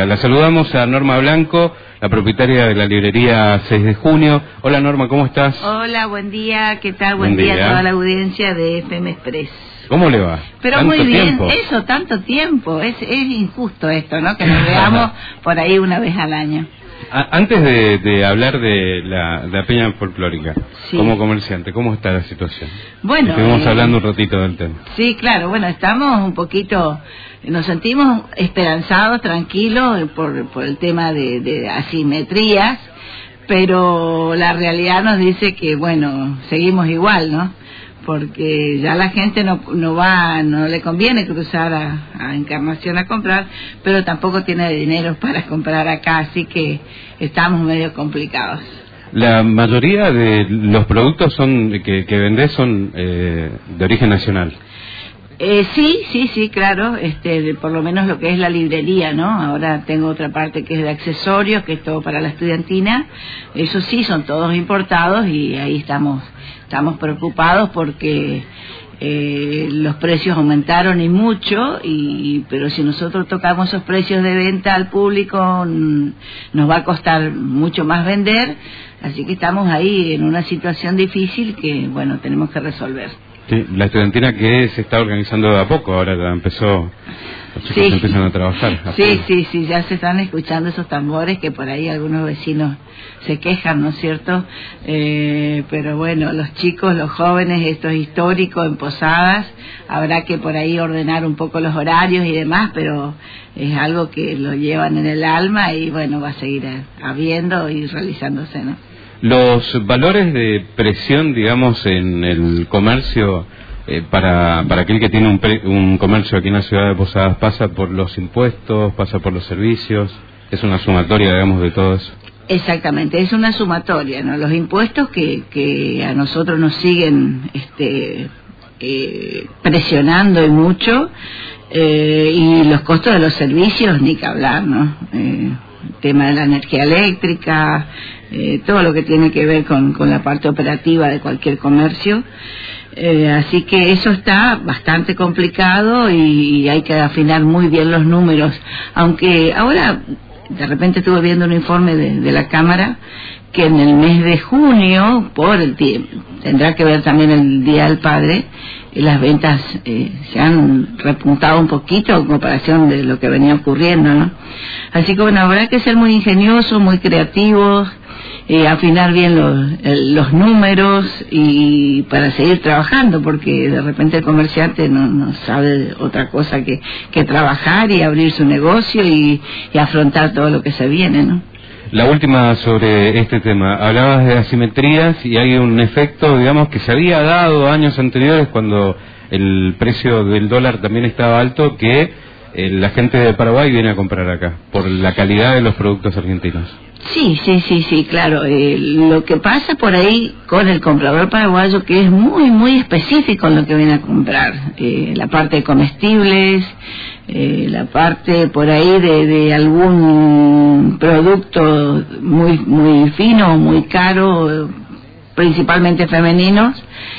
está. La saludamos a Norma Blanco, la propietaria de la librería 6 de junio. Hola Norma, ¿cómo estás? Hola, buen día, ¿qué tal? Buen día a toda la audiencia de FM Express. ¿Cómo le va? Pero muy bien, eso, tanto tiempo, es injusto esto, ¿no? Que nos veamos por ahí una vez al año. Antes de hablar de la Peña Folclórica, sí, como comerciante, ¿cómo está la situación? Bueno, estuvimos hablando un ratito del tema. Sí, claro, bueno, estamos un poquito, nos sentimos esperanzados, tranquilos por el tema de asimetrías, pero la realidad nos dice que, bueno, seguimos igual, ¿no? Porque ya la gente no le conviene cruzar a Encarnación a comprar, pero tampoco tiene dinero para comprar acá, así que estamos medio complicados. La mayoría de los productos que vendés son de origen nacional. Sí, claro, por lo menos lo que es la librería, ¿no? Ahora tengo otra parte que es de accesorios, que es todo para la estudiantina. Eso sí, son todos importados y ahí estamos preocupados porque los precios aumentaron y mucho, pero si nosotros tocamos esos precios de venta al público nos va a costar mucho más vender, así que estamos ahí en una situación difícil que, bueno, tenemos que resolver. Sí, la estudiantina que se está organizando de a poco, ahora ya empezó, los chicos empiezan a trabajar. Sí, ya se están escuchando esos tambores que por ahí algunos vecinos se quejan, ¿no es cierto? Pero bueno, los chicos, los jóvenes, esto es histórico en Posadas, habrá que por ahí ordenar un poco los horarios y demás, pero es algo que lo llevan en el alma y bueno, va a seguir habiendo y realizándose, ¿no? Los valores de presión, digamos, en el comercio, para aquel que tiene un comercio aquí en la ciudad de Posadas, ¿pasa por los impuestos, pasa por los servicios? ¿Es una sumatoria, digamos, de todo eso? Exactamente, es una sumatoria, ¿no? Los impuestos que a nosotros nos siguen presionando y mucho, y los costos de los servicios, ni que hablar, ¿no? El tema de la energía eléctrica, todo lo que tiene que ver con la parte operativa de cualquier comercio, así que eso está bastante complicado y hay que afinar muy bien los números, aunque ahora de repente estuve viendo un informe de la Cámara que en el mes de junio, por el tiempo, tendrá que ver también el Día del Padre, las ventas se han repuntado un poquito en comparación de lo que venía ocurriendo, ¿no? Así que bueno, habrá que ser muy ingeniosos, muy creativos, afinar bien los números y para seguir trabajando, porque de repente el comerciante no sabe otra cosa que trabajar y abrir su negocio y afrontar todo lo que se viene, ¿no? La última sobre este tema, hablabas de asimetrías y hay un efecto, digamos, que se había dado años anteriores cuando el precio del dólar también estaba alto, que la gente de Paraguay viene a comprar acá, por la calidad de los productos argentinos. Sí, claro. Lo que pasa por ahí con el comprador paraguayo, que es muy específico en lo que viene a comprar, la parte de comestibles, la parte por ahí de algún producto muy fino, muy caro, principalmente femeninos,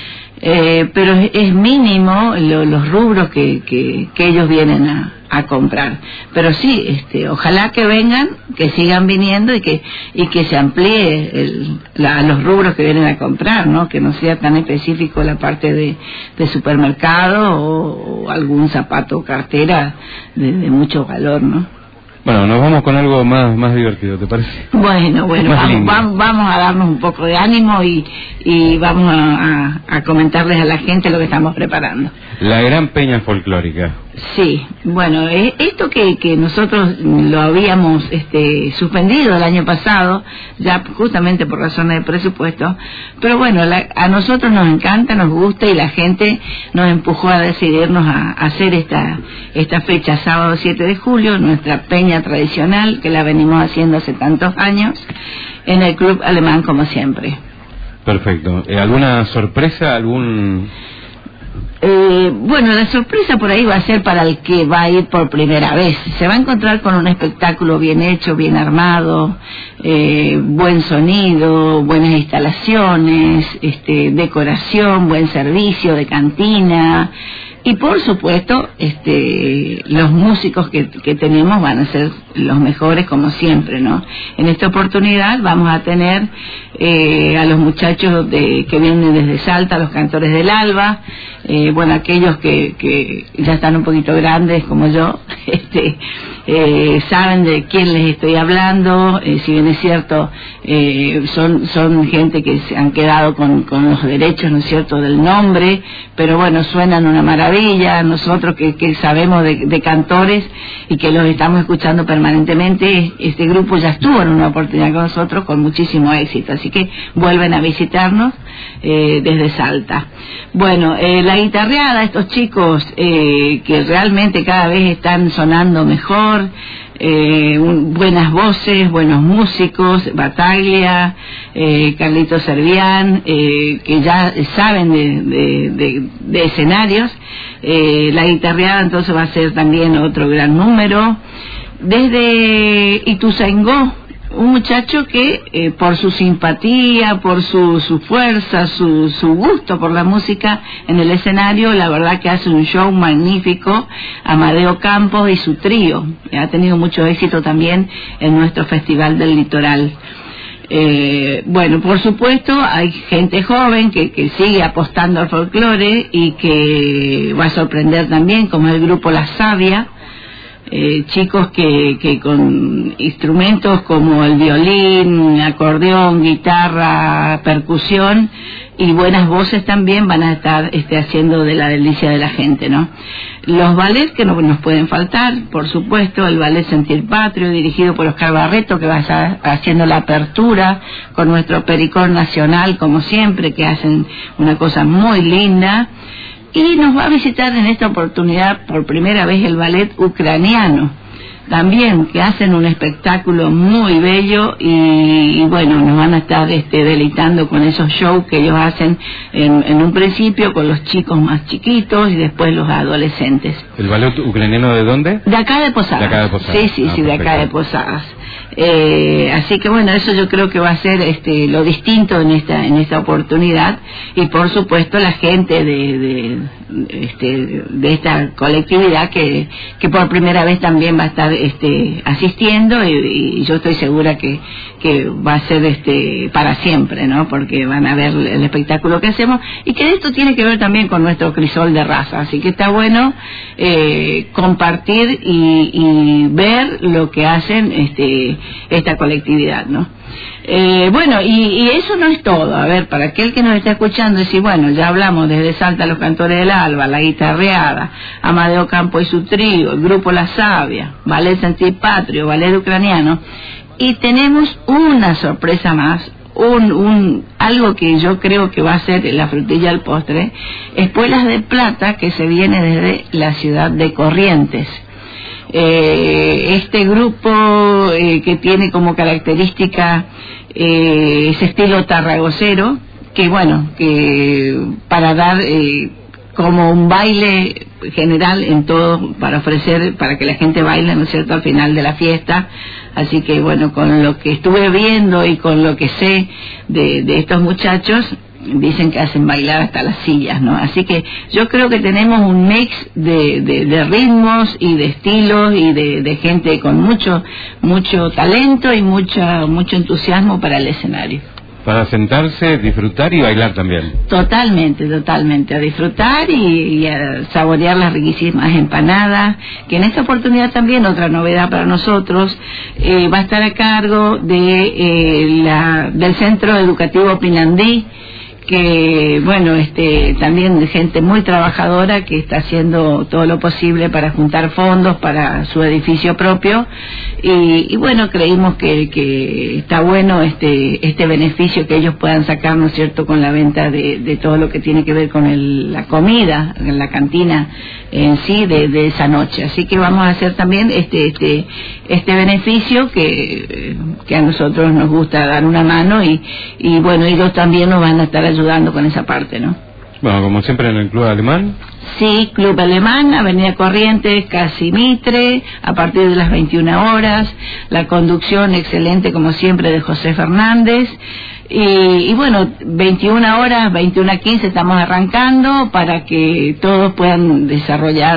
pero es mínimo los rubros que ellos vienen a comprar. Pero sí, ojalá que vengan, que sigan viniendo y que se amplíe los rubros que vienen a comprar, ¿no? Que no sea tan específico la parte de supermercado o algún zapato o cartera de mucho valor, ¿no? Bueno, nos vamos con algo más divertido, ¿te parece? Bueno, vamos a darnos un poco de ánimo y vamos a comentarles a la gente lo que estamos preparando. La Gran Peña Folclórica. Sí, bueno, esto que nosotros lo habíamos suspendido el año pasado, ya justamente por razones de presupuesto, pero bueno, a nosotros nos encanta, nos gusta y la gente nos empujó a decidirnos a hacer esta fecha, sábado 7 de julio, nuestra peña tradicional, que la venimos haciendo hace tantos años, en el Club Alemán, como siempre. Perfecto. ¿Alguna sorpresa, Bueno, la sorpresa por ahí va a ser para el que va a ir por primera vez. Se va a encontrar con un espectáculo bien hecho, bien armado, buen sonido, buenas instalaciones, decoración, buen servicio de cantina, Y por supuesto, los músicos que tenemos van a ser los mejores como siempre, ¿no? En esta oportunidad vamos a tener a los muchachos que vienen desde Salta, los Cantores del Alba, bueno, aquellos que ya están un poquito grandes como yo, saben de quién les estoy hablando, si bien es cierto, son gente que se han quedado con los derechos, ¿no es cierto?, del nombre, pero bueno, suenan una maravilla. Nosotros que sabemos de cantores y que los estamos escuchando permanentemente, este grupo ya estuvo en una oportunidad con nosotros con muchísimo éxito, así que vuelven a visitarnos desde Salta. Bueno, la guitarreada, estos chicos que realmente cada vez están sonando mejor, buenas voces, buenos músicos, Bataglia, Carlito Servián, que ya saben de escenarios. La guitarreada entonces va a ser también otro gran número. Desde Ituzaingó, un muchacho que por su simpatía, por su fuerza, su gusto por la música en el escenario, la verdad que hace un show magnífico, Amadeo Campos y su trío. Ha tenido mucho éxito también en nuestro Festival del Litoral. Bueno, por supuesto, hay gente joven que sigue apostando al folclore y que va a sorprender también, como el grupo La Savia. Chicos que con instrumentos como el violín, acordeón, guitarra, percusión y buenas voces también van a estar haciendo de la delicia de la gente, ¿no? Los ballets que no nos pueden faltar, por supuesto, el ballet Sentir Patrio, dirigido por Oscar Barreto, que va a estar haciendo la apertura con nuestro Pericor Nacional, como siempre, que hacen una cosa muy linda. Y nos va a visitar en esta oportunidad por primera vez el ballet ucraniano, también, que hacen un espectáculo muy bello y bueno, nos van a estar deleitando con esos shows que ellos hacen en un principio con los chicos más chiquitos y después los adolescentes. ¿El ballet ucraniano de dónde? De acá de Posadas. De acá de Posadas. Sí, de acá de Posadas. Así que bueno, eso yo creo que va a ser lo distinto en esta oportunidad, y por supuesto la gente de esta colectividad que por primera vez también va a estar asistiendo, y yo estoy segura que va a ser para siempre, ¿no? Porque van a ver el espectáculo que hacemos, y que esto tiene que ver también con nuestro crisol de raza, así que está bueno compartir y ver lo que hacen esta colectividad, ¿no? Bueno, y eso no es todo. A ver, para aquel que nos está escuchando, decir, bueno, ya hablamos desde Salta los Cantores del Alba, la guitarreada, Amadeo Campos y su trío, el grupo La Savia, ballet Sentir Patrio, ballet ucraniano, y tenemos una sorpresa más, algo que yo creo que va a ser la frutilla del postre, Espuelas de Plata, que se viene desde la ciudad de Corrientes. Este grupo que tiene como característica ese estilo tarragocero, que bueno, que para dar como un baile general en todo, para ofrecer, para que la gente baile, ¿no es cierto?, al final de la fiesta. Así que bueno, con lo que estuve viendo y con lo que sé de estos muchachos, dicen que hacen bailar hasta las sillas, ¿no? Así que yo creo que tenemos un mix de ritmos y de estilos y de gente con mucho talento y mucho entusiasmo para el escenario. Para sentarse, disfrutar y bailar también. Totalmente, a disfrutar y a saborear las riquísimas empanadas, que en esta oportunidad también, otra novedad para nosotros, va a estar a cargo del Centro Educativo Pinandí, que bueno, también de gente muy trabajadora que está haciendo todo lo posible para juntar fondos para su edificio propio, y bueno, creímos que está bueno este beneficio que ellos puedan sacar, ¿no es cierto?, con la venta de todo lo que tiene que ver con la comida, la cantina en sí de esa noche. Así que vamos a hacer también este beneficio que a nosotros nos gusta dar una mano, y bueno, ellos también nos van a estar ayudando con esa parte, ¿no? Bueno, como siempre en el Club Alemán. Sí, Club Alemán, Avenida Corrientes, casi Mitre, a partir de las 21 horas. La conducción excelente, como siempre, de José Fernández. Y bueno, 21 horas, 21:15 estamos arrancando para que todos puedan desarrollar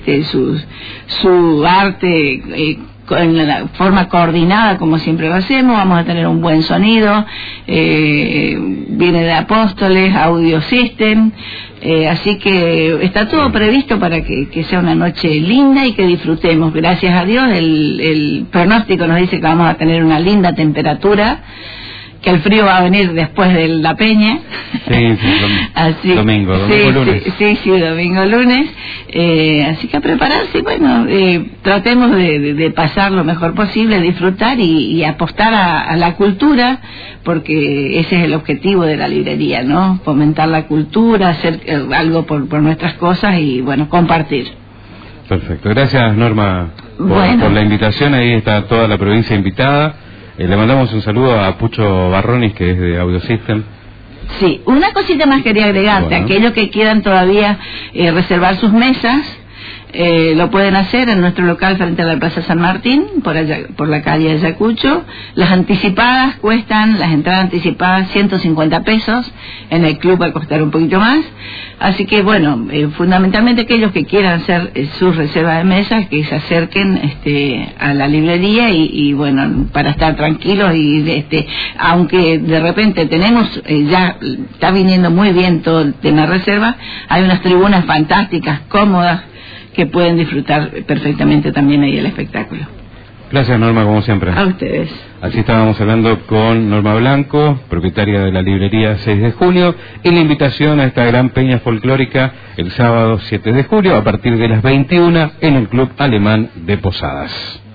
su arte en la forma coordinada, como siempre lo hacemos. Vamos a tener un buen sonido, viene de Apóstoles, Audio System, así que está todo previsto para que sea una noche linda y que disfrutemos. Gracias a Dios, el pronóstico nos dice que vamos a tener una linda temperatura, que el frío va a venir después de la peña. Sí, domingo lunes. Sí, domingo, lunes. Así que a prepararse, bueno, tratemos de pasar lo mejor posible, disfrutar y apostar a la cultura, porque ese es el objetivo de la librería, ¿no? Fomentar la cultura, hacer algo por nuestras cosas y, bueno, compartir. Perfecto. Gracias, Norma, por la invitación. Ahí está toda la provincia invitada. Le mandamos un saludo a Pucho Barronis, que es de Audio System. Sí, una cosita más quería agregarte. Aquellos que quieran todavía reservar sus mesas, lo pueden hacer en nuestro local frente a la Plaza San Martín, por la calle Ayacucho. Las anticipadas cuestan, las entradas anticipadas, 150 pesos. En el club va a costar un poquito más. Así que, bueno, fundamentalmente aquellos que quieran hacer sus reservas de mesas, que se acerquen a la librería y, bueno, para estar tranquilos y, aunque de repente tenemos, ya está viniendo muy bien todo el tema de reserva, hay unas tribunas fantásticas, cómodas, que pueden disfrutar perfectamente también ahí el espectáculo. Gracias, Norma, como siempre. A ustedes. Así estábamos hablando con Norma Blanco, propietaria de la librería 6 de junio, y la invitación a esta gran peña folclórica el sábado 7 de julio a partir de las 21 en el Club Alemán de Posadas.